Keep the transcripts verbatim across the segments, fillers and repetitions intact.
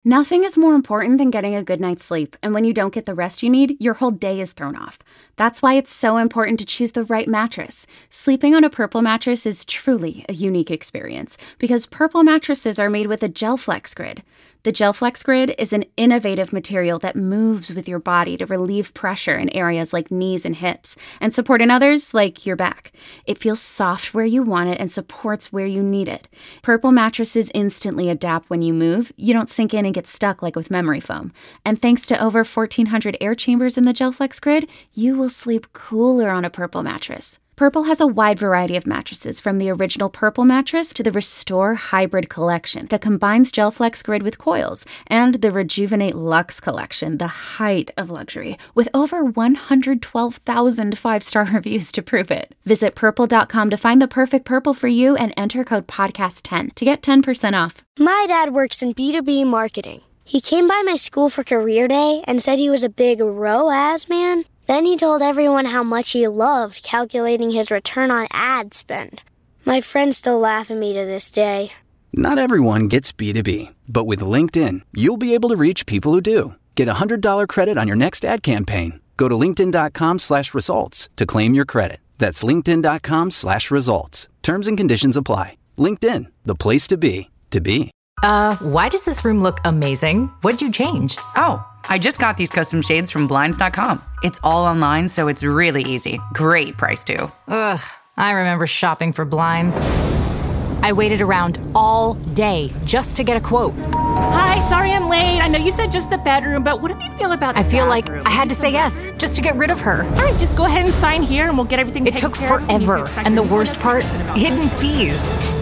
Nothing is more important than getting a good night's sleep, and when you don't get the rest you need, your whole day is thrown off. That's why it's so important to choose the right mattress. Sleeping on a Purple mattress is truly a unique experience, because Purple mattresses are made with a GelFlex Grid. The GelFlex Grid is an innovative material that moves with your body to relieve pressure in areas like knees and hips, and support in others like your back. It feels soft where you want it and supports where you need it. Purple mattresses instantly adapt when you move. You don't sink in and get stuck like with memory foam. And thanks to over fourteen hundred air chambers in the GelFlex Grid, you will sleep cooler on a Purple mattress. Purple has a wide variety of mattresses, from the original Purple mattress to the Restore Hybrid collection that combines GelFlex Grid with coils, and the Rejuvenate Luxe collection, the height of luxury, with over one hundred twelve thousand five-star reviews to prove it. Visit purple dot com to find the perfect Purple for you and enter code podcast ten to get ten percent off. My dad works in B two B marketing. He came by my school for career day and said he was a big R O A S man. Then he told everyone how much he loved calculating his return on ad spend. My friends still laugh at me to this day. Not everyone gets B two B, but with LinkedIn, you'll be able to reach people who do. Get a one hundred dollars credit on your next ad campaign. Go to linkedin dot com slash results to claim your credit. That's linkedin dot com slash results. Terms and conditions apply. LinkedIn, the place to be, to be. Uh, why does this room look amazing? What'd you change? Oh, I just got these custom shades from Blinds dot com. It's all online, so it's really easy. Great price, too. Ugh, I remember shopping for blinds. I waited around all day just to get a quote. Hi, sorry I'm late. I know you said just the bedroom, but what do you feel about the I feel bathroom? like I had to say yes just to get rid of her. All right, just go ahead and sign here and we'll get everything It taken took care of. forever, and the worst part, hidden fees.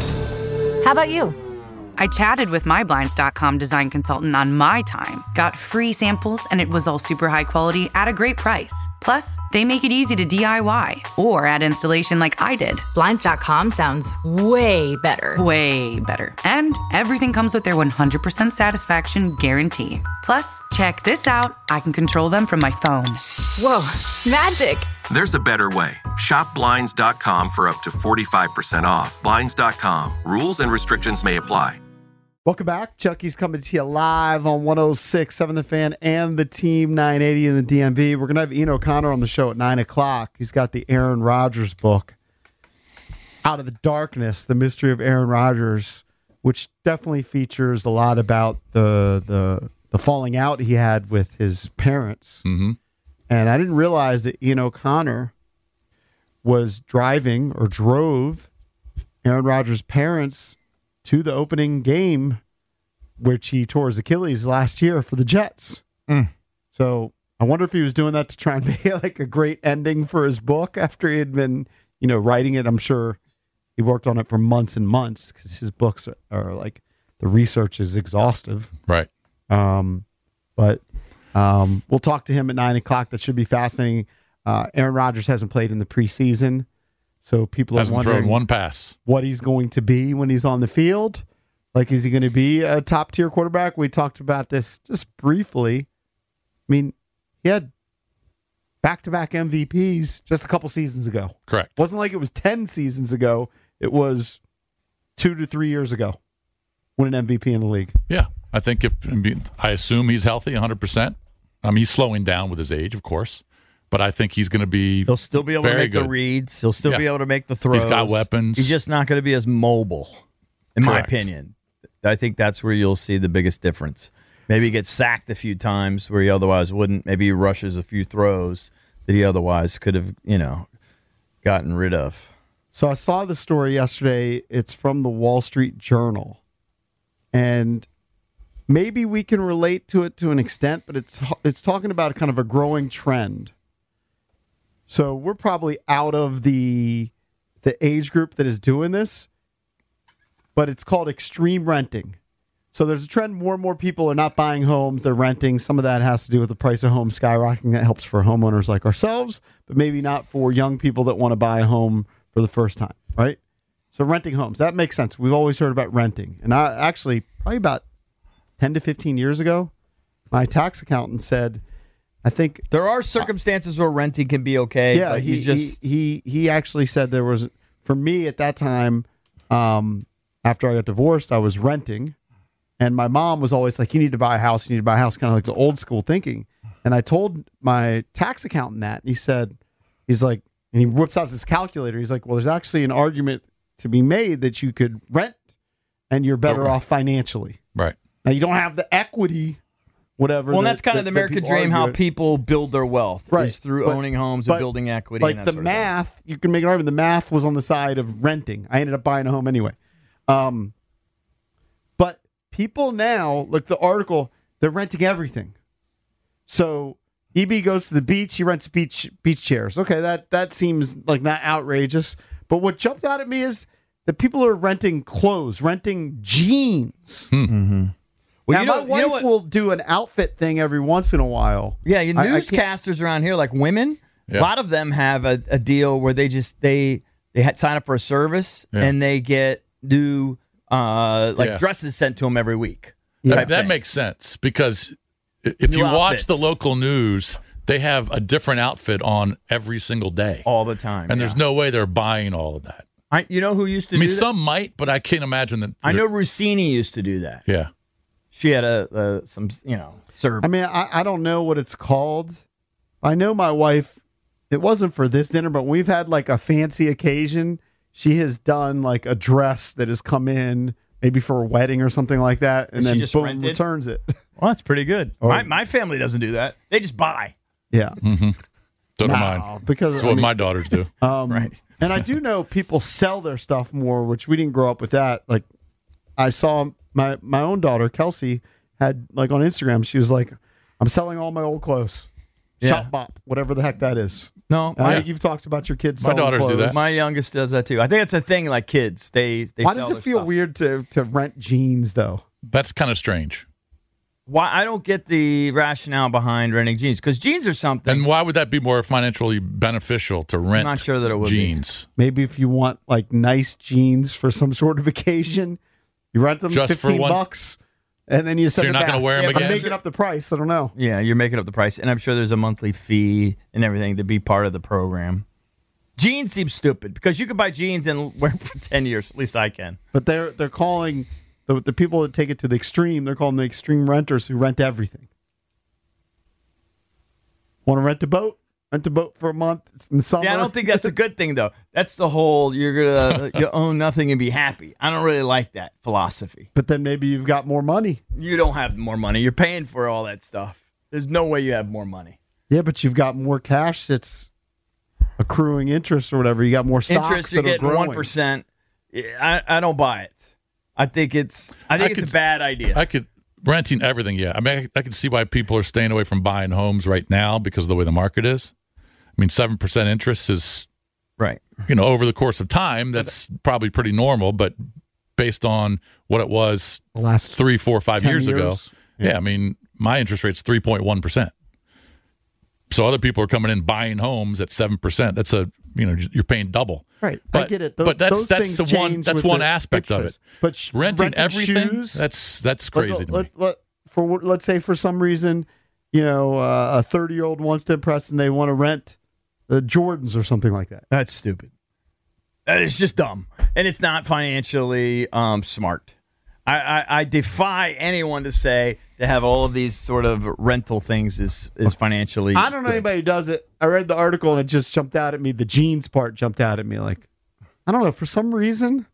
How about you? I chatted with my Blinds dot com design consultant on my time, got free samples, and it was all super high quality at a great price. Plus, they make it easy to D I Y or add installation like I did. Blinds dot com sounds way better. Way better. And everything comes with their one hundred percent satisfaction guarantee. Plus, check this out. I can control them from my phone. Whoa, magic. There's a better way. Shop Blinds dot com for up to forty-five percent off. Blinds dot com. Rules and restrictions may apply. Welcome back. Chucky's coming to you live on one oh six point seven The Fan and the Team nine eighty in the D M V. We're going to have Ian O'Connor on the show at nine o'clock. He's got the Aaron Rodgers book, Out of the Darkness, The Mystery of Aaron Rodgers, which definitely features a lot about the the, the falling out he had with his parents. Mm-hmm. And I didn't realize that Ian O'Connor was driving or drove Aaron Rodgers' parents to the opening game, which he tore his Achilles last year for the Jets. Mm. So I wonder if he was doing that to try and make like a great ending for his book after he had been, you know, writing it. I'm sure he worked on it for months and months because his books are, are like, the research is exhaustive. Right. Um, but um, we'll talk to him at nine o'clock. That should be fascinating. Uh, Aaron Rodgers hasn't played in the preseason. So people Hasn't are wondering thrown one pass. what he's going to be when he's on the field. Like, is he going to be a top-tier quarterback? We talked about this just briefly. I mean, he had back-to-back M V Ps just a couple seasons ago. Correct. It wasn't like it was ten seasons ago. It was two to three years ago when an M V P in the league. Yeah. I think if I, mean, I assume he's healthy one hundred percent. I mean, he's slowing down with his age, of course. But I think he's going to be He'll still be able to very make good. the reads. He'll still Yeah. be able to make the throws. He's got weapons. He's just not going to be as mobile, in my Correct. opinion. I think that's where you'll see the biggest difference. Maybe he gets sacked a few times where he otherwise wouldn't. Maybe he rushes a few throws that he otherwise could have, you know, gotten rid of. So I saw the story yesterday. It's from the Wall Street Journal. And maybe we can relate to it to an extent, but it's it's talking about kind of a growing trend. So we're probably out of the the age group that is doing this, but it's called extreme renting. So there's a trend more and more people are not buying homes, they're renting. Some of that has to do with the price of homes skyrocketing. That helps for homeowners like ourselves, but maybe not for young people that want to buy a home for the first time, right? So renting homes, that makes sense. We've always heard about renting. And I actually, probably about ten to fifteen years ago, my tax accountant said, I think there are circumstances where renting can be okay. Yeah, but he, you just he he he actually said there was, for me at that time, um, after I got divorced, I was renting, And my mom was always like, you need to buy a house, you need to buy a house, kind of like the old school thinking. And I told my tax accountant that, and he said, he's like, and he whips out his calculator. He's like, well, there's actually an argument to be made that you could rent and you're better off financially. Right. Now, you don't have the equity, whatever. Well, that, that's kind that, of the that American people dream, how argue. people build their wealth, Right. is through But- owning homes but and building equity. Like and that the sort of math, you can make an argument. The math was on the side of renting. I ended up buying a home anyway. Um, but people now, like the article, they're renting everything. So E B goes to the beach. He rents beach beach chairs. Okay, that that seems like not outrageous. But what jumped out at me is that people are renting clothes, renting jeans. Mm-hmm. Well, now, you know, my you wife know what- will do an outfit thing every once in a while. Yeah, you I- I can't- newscasters around here, like women, Yeah. a lot of them have a, a deal where they just they they had sign up for a service Yeah. and they get new uh, like Yeah. dresses sent to them every week. That, type that thing. makes sense because i- if New you watch outfits. the local news, they have a different outfit on every single day. all the time, And there's yeah. no way they're buying all of that. I, you know who used to I mean, do that? some might, but I can't imagine that. I know Rossini used to do that. Yeah. She had a, a some you know service. I mean, I, I don't know what it's called. I know my wife, it wasn't for this dinner, but when we've had like a fancy occasion, she has done like a dress that has come in maybe for a wedding or something like that, and She then just boom, rented? returns it. Well, that's pretty good. Oh. My my family doesn't do that. They just buy. Yeah. Mm-hmm. So do No, mine. because, That's I what mean- my daughters do. Um, Right. And I do know people sell their stuff more, which we didn't grow up with that. Like I saw my, my own daughter, Kelsey, had like on Instagram, she was like, I'm selling all my old clothes. Yeah. Shop bop, whatever the heck that is. No, And I my, think you've talked about your kids My selling daughters do clothes. that. my youngest does that too. I think it's a thing like kids. They they Why sell does it their feel stuff. weird to, to rent jeans, though? That's kind of strange. Why I don't get the rationale behind renting jeans, because jeans are something. And why would that be more financially beneficial to rent not sure that it would be. jeans? Maybe if you want like nice jeans for some sort of occasion, you rent them Just for fifteen one- bucks, and then you send you're it not back. gonna wear 'em Yeah, again? I'm making up the price. I don't know. Yeah, you're making up the price, and I'm sure there's a monthly fee and everything to be part of the program. Jeans seem stupid because you could buy jeans and wear them for ten years. At least I can. But they're they're calling the the people that take it to the extreme. They're calling the extreme renters who rent everything. Want to rent a boat? Rent a boat for a month. It's in the summer. Yeah, I don't think that's a good thing though. That's the whole you're gonna you own nothing and be happy. I don't really like that philosophy. But then maybe you've got more money. You don't have more money. You're paying for all that stuff. There's no way you have more money. Yeah, but you've got more cash that's accruing interest or whatever. You got more stocks Interest, you're that are getting growing. one percent. I I don't buy it. I think it's I think I it's could- a bad idea. I could renting everything. Yeah, I mean, I, I can see why people are staying away from buying homes right now because of the way the market is. I mean, seven percent interest is right. You know, over the course of time, that's probably pretty normal. But based on what it was The last three, four, five ten years, ago, years? yeah. Yeah. I mean, my interest rate's three point one percent. So other people are coming in buying homes at seven percent. That's a you know you're paying double. Right, I But, get it. Tho- but that's those that's things the one change that's with one the aspect of it. interest. But sh- renting, renting everything shoes, that's that's Let- crazy to let, me. let- for let's say for some reason, you know, uh, a thirty year old wants to impress and they want to rent the Jordans or something like that. That's stupid. That is just dumb, and it's not financially um, smart. I, I, I defy anyone to say to have all of these sort of rental things is is financially. I don't know good. anybody who does it. I read the article and it just jumped out at me. The jeans part jumped out at me. Like, I don't know, for some reason,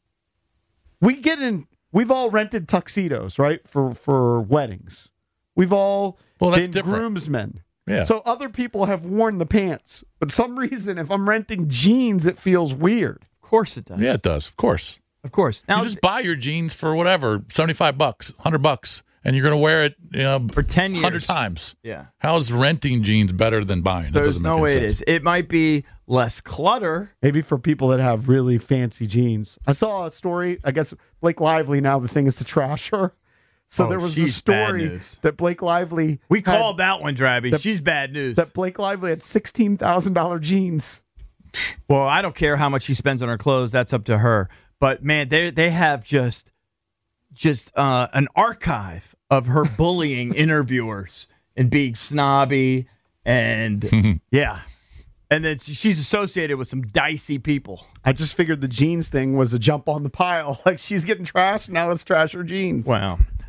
we get in. We've all rented tuxedos, right, for for weddings. We've all Well, that's been different. groomsmen. Yeah. So other people have worn the pants, but some reason, if I'm renting jeans, it feels weird. Of course it does. Yeah, it does. Of course. Of course. Now you just buy your jeans for whatever, seventy-five bucks, one hundred bucks, and you're going to wear it you know, for ten years. one hundred times. Yeah. How is renting jeans better than buying? That There's doesn't make no any way sense. it is. It might be less clutter. Maybe for people that have really fancy jeans. I saw a story. I guess Blake Lively now the thing is to trash her. So Oh, there was a she's bad story news. that Blake Lively We had- called that one, Drabby. That- She's bad news. that Blake Lively had sixteen thousand dollar jeans. Well, I don't care how much she spends on her clothes. That's up to her. But man, they they have just just uh, an archive of her bullying interviewers and being snobby and yeah, and then she's associated with some dicey people. I just figured the jeans thing was a jump on the pile. Like she's getting trashed, now let's trash her jeans. Wow.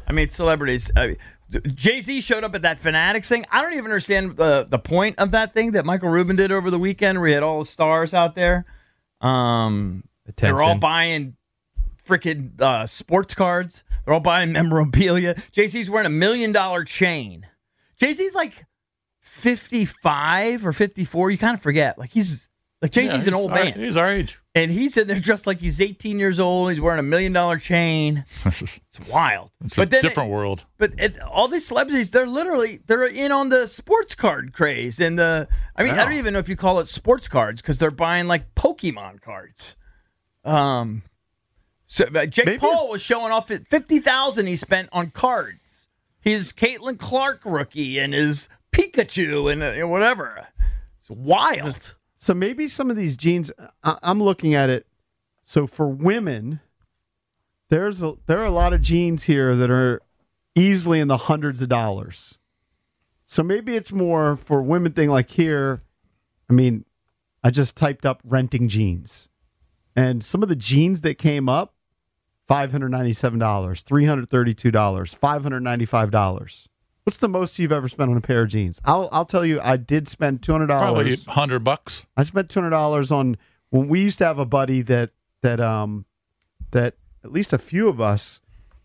I mean, celebrities. I, Jay-Z showed up at that Fanatics thing. I don't even understand the the point of that thing that Michael Rubin did over the weekend, where he had all the stars out there. Um, they're all buying freaking uh, sports cards. They're all buying memorabilia. Jay-Z's wearing a million dollar chain. Jay-Z's like fifty-five or fifty-four. You kind of forget. Like he's like Jay-Z's yeah, he's an old our, man. He's our age. And he's in there dressed like he's eighteen years old. He's wearing a million dollar chain. It's wild. It's but a then different it, world. But it, all these celebrities, they're literally they're in on the sports card craze. And the I mean, wow. I don't even know if you call it sports cards because they're buying like Pokemon cards. Um, so uh, Jake Maybe Paul if- was showing off at fifty thousand he spent on cards. His Caitlin Clark rookie and his Pikachu and, uh, and whatever. It's wild. So maybe some of these jeans, I, I'm looking at it. So for women, there's a, there are a lot of jeans here that are easily in the hundreds of dollars. So maybe it's more for women thing like here. I mean, I just typed up renting jeans. And some of the jeans that came up, five hundred ninety-seven dollars, three hundred thirty-two dollars, five hundred ninety-five dollars. What's the most you've ever spent on a pair of jeans? I'll I'll tell you, I did spend two hundred dollars. Probably one hundred bucks. I spent two hundred dollars on when we used to have a buddy that that um that at least a few of us,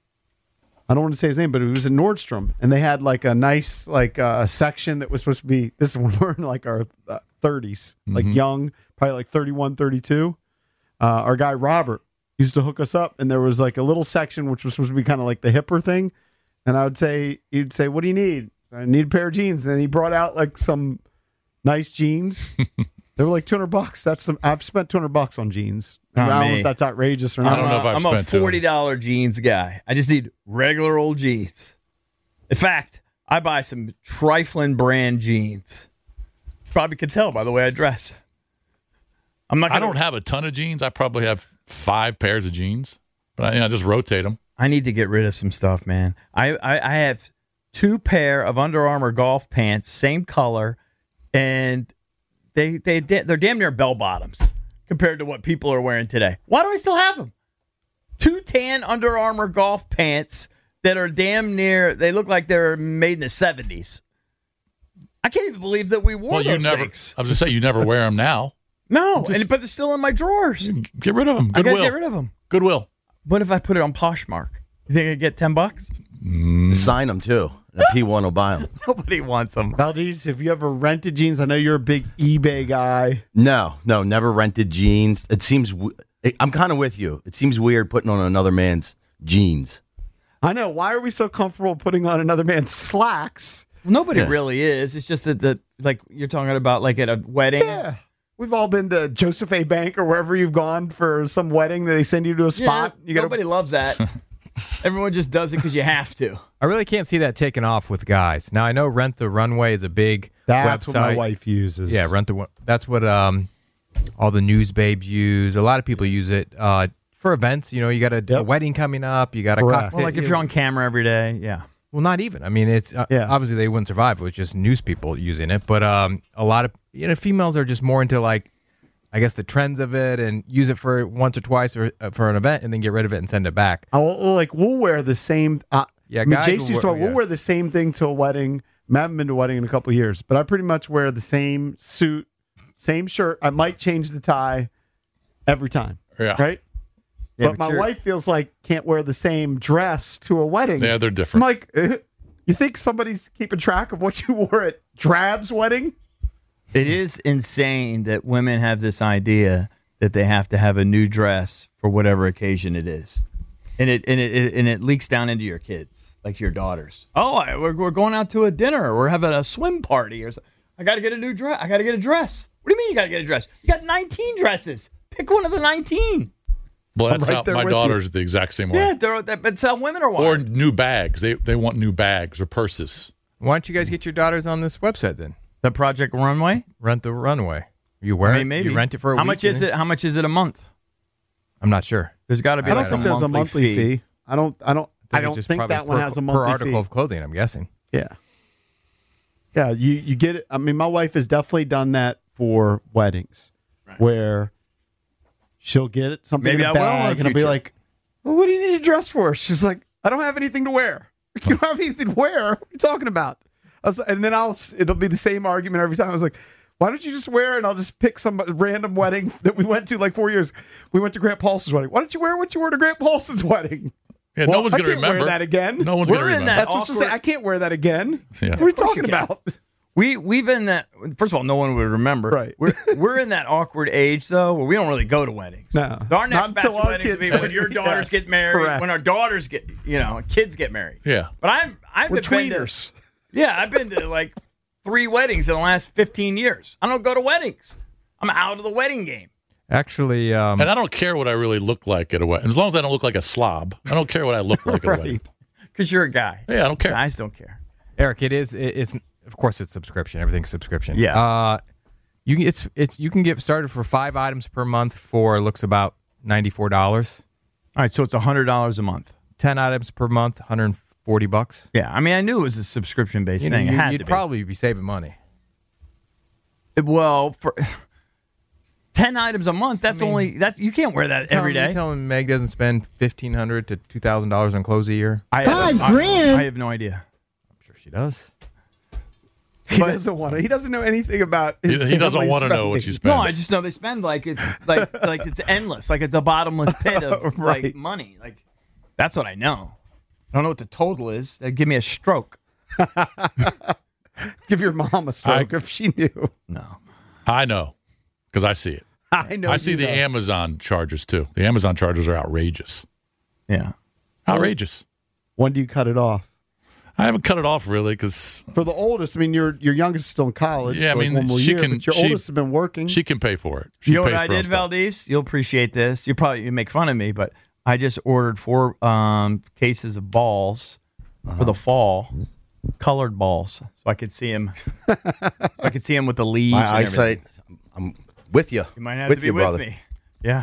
I don't want to say his name, but it was in Nordstrom, and they had like a nice like uh, section that was supposed to be, this is when we're in like our uh, thirties, mm-hmm. like young, probably like thirty-one, thirty-two. Uh, our guy Robert used to hook us up, and there was like a little section which was supposed to be kind of like the hipper thing. And I would say, he'd say, what do you need? I need a pair of jeans. And then he brought out like some nice jeans. They were like two hundred bucks. That's some, I've spent two hundred bucks on jeans. Not I don't me. know if that's outrageous or not. I don't know if I've I'm spent a forty dollars jeans guy. I just need regular old jeans. In fact, I buy some trifling brand jeans. Probably could tell by the way I dress. I'm not. Gonna, I don't have a ton of jeans. I probably have five pairs of jeans, but I, you know, I just rotate them. I need to get rid of some stuff, man. I, I, I have two pair of Under Armour golf pants, same color, and they they they're damn near bell bottoms compared to what people are wearing today. Why do I still have them? Two tan Under Armour golf pants that are damn near. They look like they're made in the seventies. I can't even believe that we wore well, those you never. things. I was just saying you never wear them now. No, just, and, but they're still in my drawers. Get rid of them. Goodwill. I gotta get rid of them. Goodwill. What if I put it on Poshmark? You think I get ten bucks? Mm. Sign them too. The P one will buy them. Nobody wants them. Valdez, have you ever rented jeans? I know you're a big eBay guy. No, no, never rented jeans. It seems. I'm kind of with you. It seems weird putting on another man's jeans. I know. Why are we so comfortable putting on another man's slacks? Well, nobody Yeah. really is. It's just that the like you're talking about like at a wedding. Yeah. We've all been to Joseph A. Bank or wherever you've gone for some wedding that they send you to a spot. Yeah, you gotta, nobody loves that. Everyone just does it because you have to. I really can't see that taken off with guys. Now I know Rent the Runway is a big That's website. what my wife uses. Yeah, Rent the. That's what um, all the news babes use. A lot of people use it uh, for events. You know, you got a, Yep. a wedding coming up. You got a Correct. cocktail. Well, like if you're on camera every day, yeah. Well, not even. I mean, it's uh, Yeah. obviously they wouldn't survive. It was just news people using it. But um, a lot of you know females are just more into like, I guess the trends of it and use it for once or twice or uh, for an event and then get rid of it and send it back. I'll, like we'll wear the same. Uh, Yeah, I mean, guys J C will used to wear- wear- we'll yeah. wear the same thing to a wedding. I haven't been to a wedding in a couple of years, but I pretty much wear the same suit, same shirt. I might change the tie every time. Yeah. Right. Yeah, but but my you're- wife feels like can't wear the same dress to a wedding. Yeah, they're I'm different. like, eh, you think somebody's keeping track of what you wore at Drab's wedding? It is insane that women have this idea that they have to have a new dress for whatever occasion it is, and it and it, it and it leaks down into your kids, like your daughters. Oh, I, we're we're going out to a dinner. We're having a swim party, or so- I got to get a new dress. I got to get a dress. What do you mean you got to get a dress? You got nineteen dresses. Pick one of the nineteen. Well, that's right how there my with you. daughter's the exact same way. Yeah, they're, that, that's how women are Or wired. new bags. They they want new bags or purses. Why don't you guys get your daughters on this website then? The Project Runway. Rent the Runway. You wear I it. mean, maybe You rent it for a how week. much is and- it? How much is it a month? I'm not sure. There's got to be I don't like think a there's a monthly monthly fee. I don't. I don't. I, it's don't just think probably that one per- has a per monthly article fee. of clothing. I'm guessing. Yeah. Yeah, you, you get it. I mean, my wife has definitely done that for weddings where she'll get it something Maybe in a I will in the bag and I'll be future. like, well, what do you need a dress for? She's like, I don't have anything to wear. You don't have anything to wear? What are you talking about? I was, and then I'll it'll be the same argument every time. I was like, why don't you just wear it and I'll just pick some random wedding that we went to like four years. We went to Grant Paulson's wedding. Why don't you wear what you wore to Grant Paulson's wedding? Yeah, well, no one's going to remember wear that again. No one's We're going to in remember. that That's what she'll say. awkward- I can't wear that again. Yeah. What are you Of course talking you can. about? We we've in that. First of all, no one would remember. Right. We're we're in that awkward age though, where we don't really go to weddings. No. Our next Not batch until of our weddings will be kids- when your daughters Yes, get married, correct. when our daughters get, you know, kids get married. Yeah. But I'm I've We're been tweeners. to, yeah, I've been to like three weddings in the last fifteen years. I don't go to weddings. I'm out of the wedding game. Actually, um, And I don't care what I really look like at a wedding. As long as I don't look like a slob, I don't care what I look like at a wedding. Right. Because you're a guy. Yeah, I don't care. Guys don't care. Eric, it is. It, it's of course it's subscription. Everything's subscription. Yeah. Uh, you can- it's it's you can get started for five items per month for looks about ninety four dollars. All right, so it's a hundred dollars a month. Ten items per month, one hundred forty bucks. Yeah, I mean, I knew it was a subscription based You know, thing. you, it had you'd to be. probably be saving money. Well, for ten items a month, that's I mean, only that you can't wear that Tell every me- day. You telling Meg doesn't spend fifteen hundred to two thousand dollars on clothes a year? I have, I, I have no idea. I'm sure she does. He doesn't want to. He doesn't know anything about his He, he doesn't family's want to know what spending. she spends. No, I just know they spend like it's like like it's endless, like it's a bottomless pit of Right. like money. Like that's what I know. I don't know what the total is. That'd give me a stroke. Give your mom a stroke I- if she knew. No. I know because I see it. I know. I see you the know. Amazon charges too. The Amazon charges are outrageous. Yeah. Outrageous. When do you cut it off? I haven't cut it off really because For the oldest, I mean, your your youngest is still in college. Yeah, I for like mean, one more she year, can- But your she- oldest has been working. she can pay for it. She You know what pays I for her did, stuff. Valdez? You'll appreciate this. You probably you make fun of me, but I just ordered four um, cases of balls for the fall, colored balls, so I could see him. so I could see him with the leaves. My and eyesight, everything. I'm with you. You might have with to be you, with brother. me. Yeah.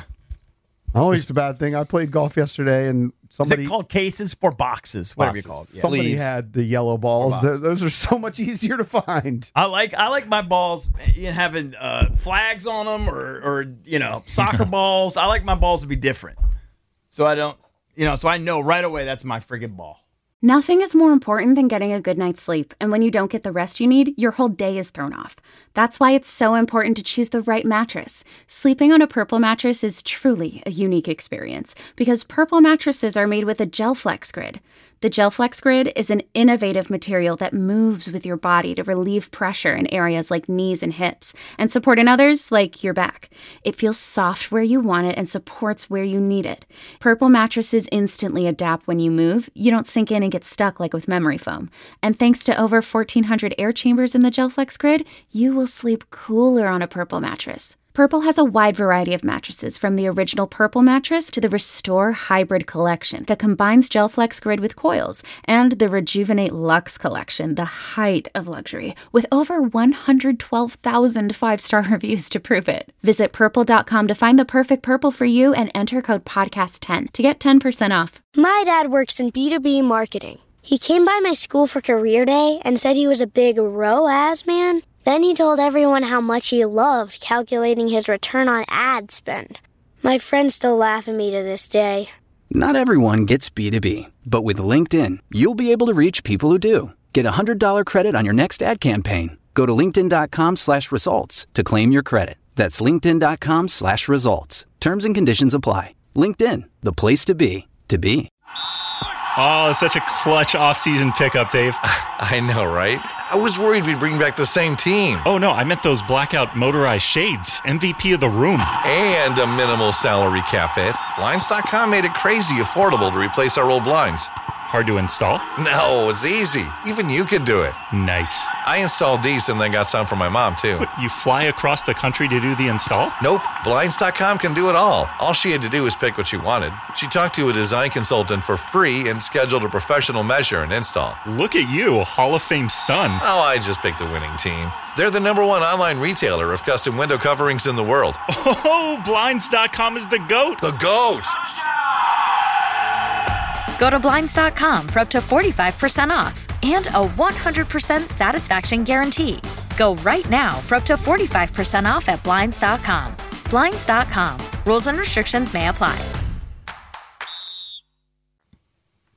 I don't think it's a bad thing. I played golf yesterday, and somebody Is it called cases for boxes? Whatever you call it. Yeah. somebody Sleeves. had the yellow balls. Th- Those are so much easier to find. I like I like my balls you know, having uh, flags on them or or you know soccer balls. I like my balls to be different, so I don't you know so I know right away that's my friggin' ball. Nothing is more important than getting a good night's sleep, and when you don't get the rest you need, your whole day is thrown off. That's why it's so important to choose the right mattress. Sleeping on a Purple mattress is truly a unique experience because Purple mattresses are made with a GelFlex Grid. The GelFlex Grid is an innovative material that moves with your body to relieve pressure in areas like knees and hips and support in others like your back. It feels soft where you want it and supports where you need it. Purple mattresses instantly adapt when you move. You don't sink in and get stuck like with memory foam. And thanks to over fourteen hundred air chambers in the GelFlex Grid, you will sleep cooler on a Purple mattress. Purple has a wide variety of mattresses, from the original Purple mattress to the Restore Hybrid collection that combines GelFlex Grid with coils, and the Rejuvenate Luxe collection, the height of luxury, with over one hundred twelve thousand five-star reviews to prove it. Visit purple dot com to find the perfect Purple for you and enter code podcast ten to get ten percent off. My dad works in B two B marketing. He came by my school for career day and said he was a big R O A S man. Then he told everyone how much he loved calculating his return on ad spend. My friends still laugh at me to this day. Not everyone gets B two B, but with LinkedIn, you'll be able to reach people who do. Get a one hundred dollars credit on your next ad campaign. Go to linkedin dot com slash results to claim your credit. That's linkedin dot com slash results. Terms and conditions apply. LinkedIn, the place to be, to be. Oh, such a clutch offseason pickup, Dave. I know, right? I was worried we'd bring back the same team. Oh, no, I meant those blackout motorized shades. M V P of the room. And a minimal salary cap hit. Blinds dot com made it crazy affordable to replace our old blinds. Hard to install? No, it's easy. Even you could do it. Nice. I installed these and then got some for my mom, too. What, you fly across the country to do the install? Nope. Blinds dot com can do it all. All she had to do was pick what she wanted. She talked to a design consultant for free and scheduled a professional measure and install. Look at you, Hall of Fame son. Oh, I just picked the winning team. They're the number one online retailer of custom window coverings in the world. Oh, Blinds dot com is the GOAT. The GOAT! Go to Blinds dot com for up to forty-five percent off and a one hundred percent satisfaction guarantee. Go right now for up to forty-five percent off at Blinds dot com. Blinds dot com. Rules and restrictions may apply.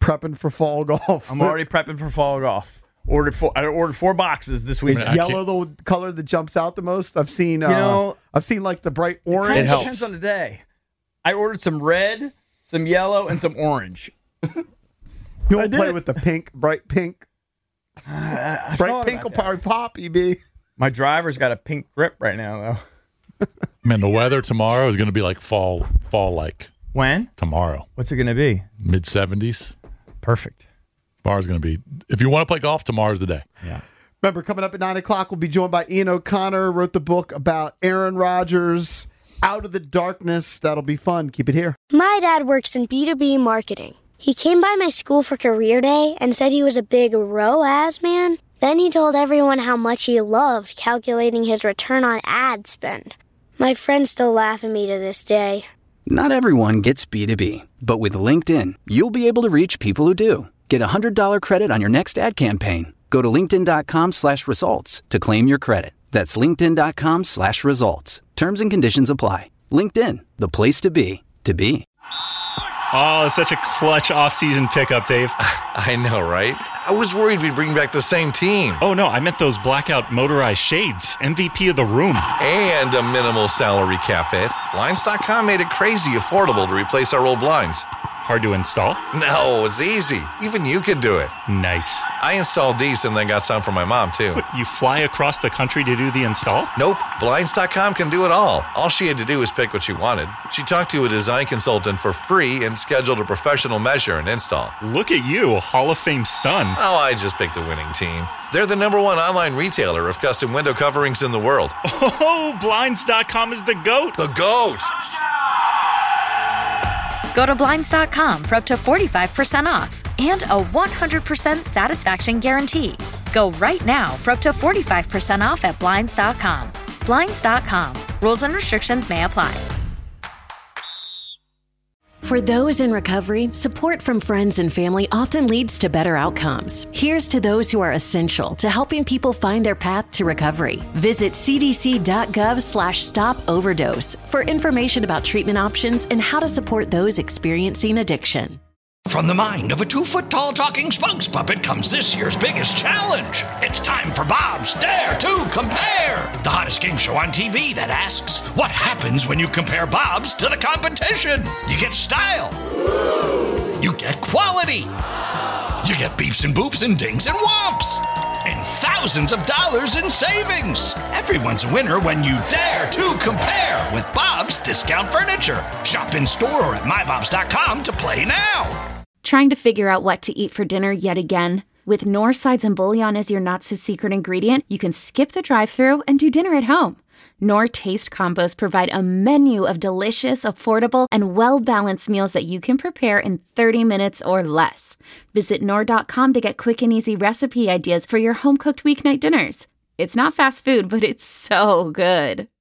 prepping for fall golf. I'm already prepping for fall golf. Ordered four. I ordered four boxes this week. Is yellow the color that jumps out the most? I've seen. Uh, You know, I've seen like the bright orange. It depends on the day. I ordered some red, some yellow, and some orange. You don't play with the pink, bright pink. I bright thought pink about will that. probably pop you, B. My driver's got a pink grip right now, though. Man, the weather tomorrow is going to be like fall, fall like. When? Tomorrow. What's it going to be? Mid seventies. Perfect. Tomorrow's going to be. If you want to play golf, tomorrow's the day. Yeah. Remember, coming up at nine o'clock, we'll be joined by Ian O'Connor. Wrote the book about Aaron Rodgers, Out of the Darkness. That'll be fun. Keep it here. My dad works in B two B marketing. He came by my school for career day and said he was a big R O A S man. Then he told everyone how much he loved calculating his return on ad spend. My friends still laugh at me to this day. Not everyone gets B two B, but with LinkedIn, you'll be able to reach people who do. Get a one hundred dollars credit on your next ad campaign. Go to linkedin.com slash results to claim your credit. That's linkedin.com slash results. Terms and conditions apply. LinkedIn, the place to be, to be. Oh, it's such a clutch off-season pickup, Dave. I know, right? I was worried we'd bring back the same team. Oh, no, I meant those blackout motorized shades. M V P of the room. And a minimal salary cap hit. Blinds dot com made it crazy affordable to replace our old blinds. Hard to install? No, it's easy. Even you could do it. Nice. I installed these and then got some for my mom, too. What, you fly across the country to do the install? Nope. Blinds dot com can do it all. All she had to do was pick what she wanted. She talked to a design consultant for free and scheduled a professional measure and install. Look at you, a Hall of Fame son. Oh, I just picked the winning team. They're the number one online retailer of custom window coverings in the world. Oh, Blinds dot com is the GOAT. The GOAT! Go to Blinds dot com for up to forty-five percent off and a one hundred percent satisfaction guarantee. Go right now for up to forty-five percent off at Blinds dot com. Blinds dot com. Rules and restrictions may apply. For those in recovery, support from friends and family often leads to better outcomes. Here's to those who are essential to helping people find their path to recovery. Visit cdc.gov slash stop overdose for information about treatment options and how to support those experiencing addiction. From the mind of a two-foot-tall talking spokes puppet comes this year's biggest challenge. It's time for Bob's Dare to Compare, the hottest game show on T V that asks, what happens when you compare Bob's to the competition? You get style. You get quality. You get beeps and boops and dings and whomps. And thousands of dollars in savings. Everyone's a winner when you dare to compare with Bob's Discount Furniture. Shop in store or at my bobs dot com to play now. Trying to figure out what to eat for dinner yet again? With Knorr sides and bouillon as your not-so-secret ingredient, you can skip the drive-thru and do dinner at home. Knorr Taste Combos provide a menu of delicious, affordable, and well-balanced meals that you can prepare in thirty minutes or less. Visit Knorr dot com to get quick and easy recipe ideas for your home-cooked weeknight dinners. It's not fast food, but it's so good.